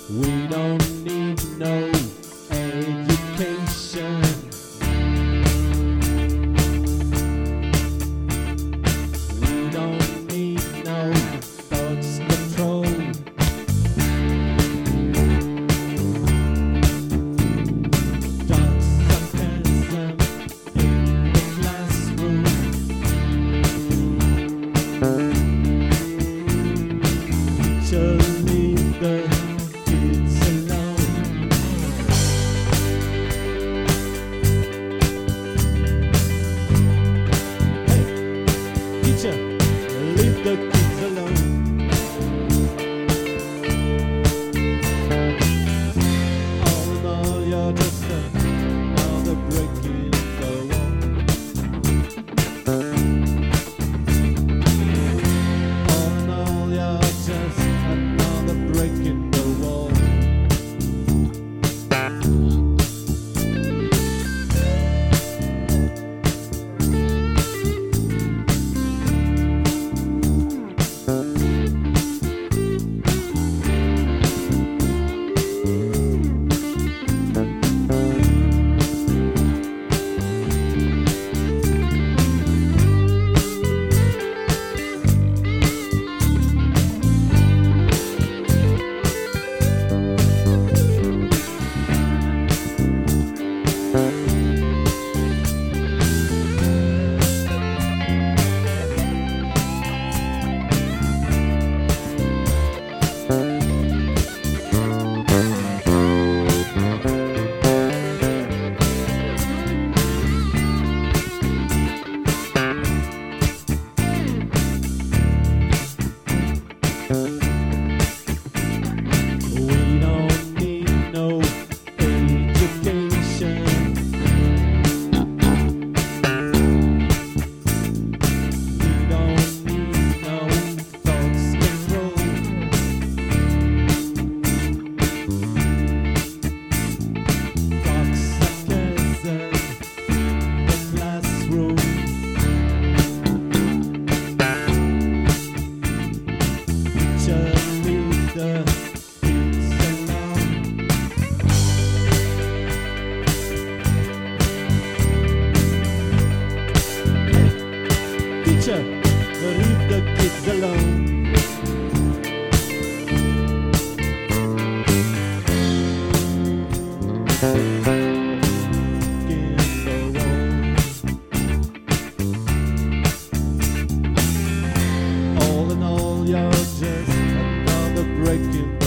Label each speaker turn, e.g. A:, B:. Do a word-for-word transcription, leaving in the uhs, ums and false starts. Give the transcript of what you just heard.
A: We don't need no education. We don't need no thoughts control. Dark sarcasm in the classroom. Teacher, leave the kids alone. Hey, teacher, leave the kids alone. All in all, you're just another break in the wall. All in all, you're just another break in the wall. We don't need no education. We don't need no thoughts control. Dark sarcasm in the classroom. Teacher, leave the kids alone. Teacher, leave the kids alone. In the wall. All in all, you're just another break in